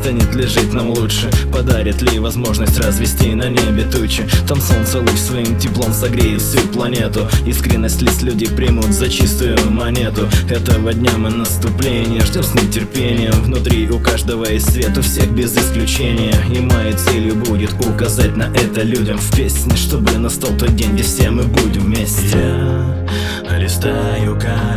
станет ли жить нам лучше? Подарит ли возможность развести на небе тучи? Там солнце луч своим теплом согреет всю планету. Искренность лиц люди примут за чистую монету. Этого дня мы наступление ждем с нетерпением. Внутри у каждого есть свет, у всех без исключения. И моей целью будет указать на это людям в песне, чтобы настал тот день, где все мы будем вместе. Я листаю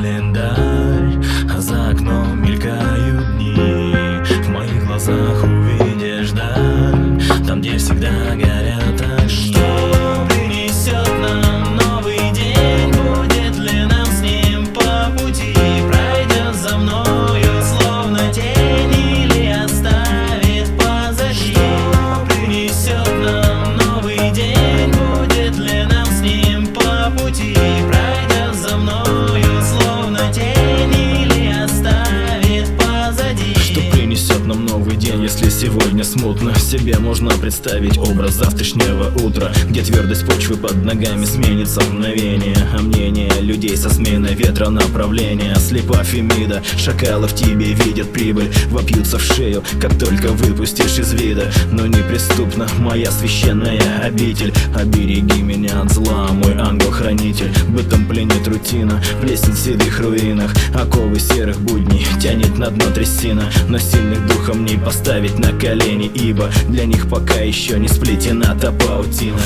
календарь, а за окном мелькают дни. В моих глазах увидишь даль, там, где всегда горят огни. Что принесет нам новый день? Будет ли нам с ним по пути? Пройдет за мною словно тень или оставит позади? Что принесет нам новый день? Будет ли нам с ним по пути? Пройдет за мною словно тень или оставит позади? Что принесет нам новый день, если сегодня смутно? Себе можно представить образ завтрашнего утра, где твердость почвы под ногами сменится в мгновение, а мнение людей со сменой ветра направления. Слепа Фемида, шакалы в тебе видят прибыль, вопьются в шею, как только выпустишь из вида. Но неприступна моя священная обитель. Обереги меня от зла, мой ангел-хранитель. Бытом пленит рутина, плесень в седых руинах. Оковы серых будней тянет на дно трясина, но сильных духом не поставить на колени, ибо для них пока еще не сплетена та паутина.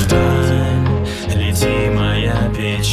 Вдаль лети моя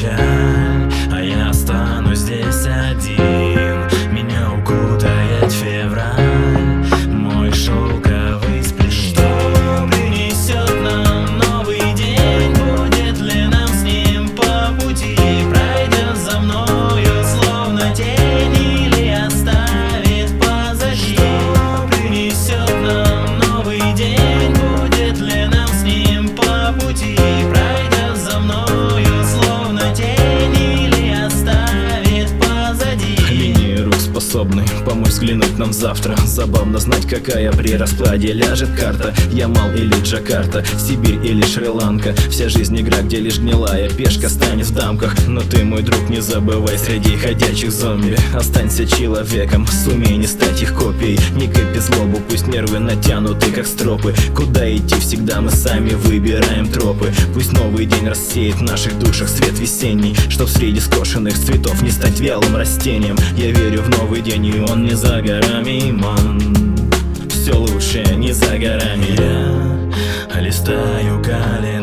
печаль, а я останусь здесь один. Меня укутает февраль, мой шелковый сплин. Что принесет нам новый день? Будет ли нам с ним по пути? Пройдет за мною словно тень или оставит позади? Что принесет нам новый день? Будет ли нам с ним по пути? Пройдет за мною словно тень или оставит позади? Линии рук способны помочь взглянуть нам завтра. Забавно знать, какая при раскладе ляжет карта. Ямал или Джакарта, Сибирь или Шри-Ланка. Вся жизнь игра, где лишь гнилая пешка станет в дамках. Но ты, мой друг, не забывай среди ходячих зомби. Останься человеком, сумей не стать их копией. Не копи злобу, пусть нервы натянуты как стропы. Куда идти всегда мы сами выбираем тропы. Пусть новый день рассеет в наших душах свет весенний, чтоб среди скошенных цветов не стать вялым растением. Я верю в новый день, и он не за горами, ман. Все лучшее не за горами. Я листаю календарь,